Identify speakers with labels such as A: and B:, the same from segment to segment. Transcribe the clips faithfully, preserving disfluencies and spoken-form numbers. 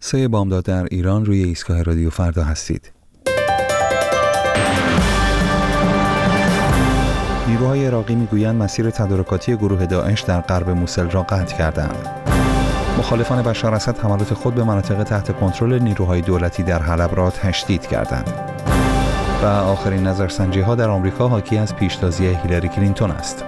A: سه بامداد در ایران، روی ایستگاه رادیو فردا هستید. نیروهای عراقی میگویند مسیر تدارکاتی گروه داعش در غرب موصل را قطع کردند. مخالفان بشار اسد حملات خود به مناطق تحت کنترل نیروهای دولتی در حلب را تشدید کردند. و آخرین نظرسنجی‌ها در آمریکا حاکی از پیشتازی هیلاری کلینتون است.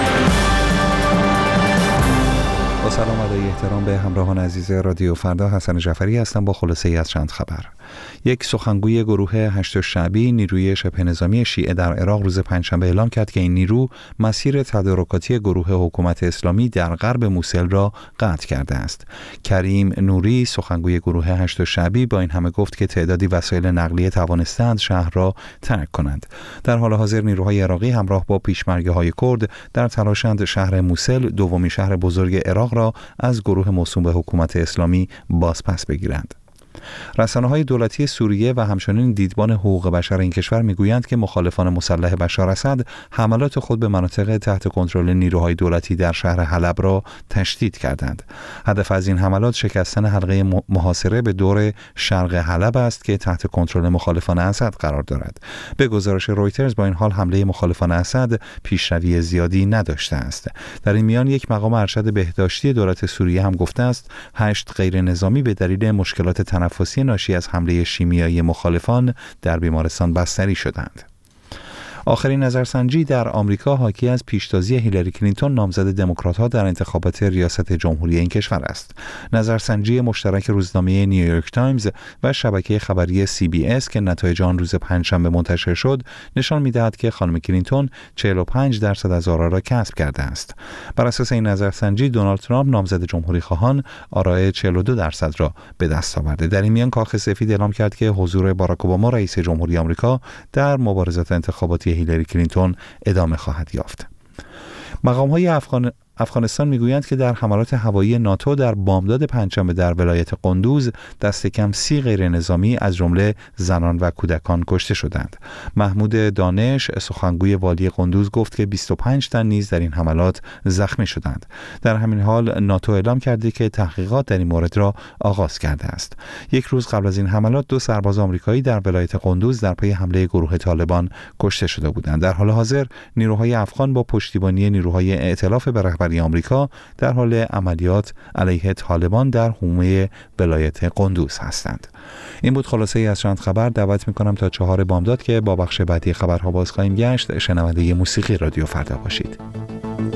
A: با سلام و ادای احترام به همراهان عزیز رادیو فردا، حسن جعفری هستم با خلاصه‌ای از چند خبر. یک سخنگوی گروه هشت شعبی نیروی شبه نظامی شیعه در عراق روز پنجشنبه اعلام کرد که این نیرو مسیر تدارکاتی گروه حکومت اسلامی در غرب موصل را قطع کرده است. کریم نوری سخنگوی گروه هشت شعبی با این همه گفت که تعدادی وسایل نقلیه توانستند شهر را ترک کنند. در حال حاضر نیروهای عراقی همراه با پیشمرگه‌های کرد در تلاشند شهر موصل، دومین شهر بزرگ عراق را از گروه موسوم به حکومت اسلامی بازپس بگیرند. رسانه‌های دولتی سوریه و همچنین دیدبان حقوق بشر این کشور میگویند که مخالفان مسلح بشار اسد حملات خود به مناطق تحت کنترل نیروهای دولتی در شهر حلب را تشدید کردند. هدف از این حملات شکستن حلقه محاصره به دور شرق حلب است که تحت کنترل مخالفان اسد قرار دارد. به گزارش رویترز با این حال حمله مخالفان اسد پیشروی زیادی نداشته است. در این میان یک مقام ارشد بهداشتی دولت سوریه هم گفته است هشت غیر نظامی به دلیل مشکلات تنفسی ناشی از حمله شیمیایی مخالفان در بیمارستان بستری شدند. آخرین نظرسنجی در آمریکا حاکی از پیشتازی هیلاری کلینتون نامزد دموکرات‌ها در انتخابات ریاست جمهوری این کشور است. نظرسنجی مشترک روزنامه نیویورک تایمز و شبکه خبری سی بی اس که نتایج آن روز پنجشنبه منتشر شد، نشان می‌دهد که خانم کلینتون چهل و پنج درصد از آرا را کسب کرده است. بر اساس این نظرسنجی دونالد ترامپ نامزد جمهوری‌خواهان آرای چهل و دو درصد را به دست آورده. در این میان کاخ سفید اعلام کرد که حضور باراک اوباما رئیس جمهوری آمریکا در مبارزات انتخاباتی هیلاری کلینتون ادامه خواهد یافت. مقام‌های افغان افغانستان میگویند که در حملات هوایی ناتو در بامداد پنجشنبه در ولایت قندوز دست کم سی غیر نظامی از جمله زنان و کودکان کشته شدند. محمود دانش سخنگوی والی قندوز گفت که بیست و پنج تن نیز در این حملات زخمی شدند. در همین حال ناتو اعلام کرده که تحقیقات در این مورد را آغاز کرده است. یک روز قبل از این حملات دو سرباز آمریکایی در ولایت قندوز در پی حمله گروه طالبان کشته شده بودند. در حال حاضر نیروهای افغان با پشتیبانی نیروهای ائتلاف به آمریکا در حال عملیات علیه طالبان در حومه ولایت قندوز هستند. این بود خلاصه ای از چند خبر. دعوت می‌کنم تا چهار بامداد که با بخش بعدی خبرها باز خواهیم گشت شنونده موسیقی رادیو فردا باشید.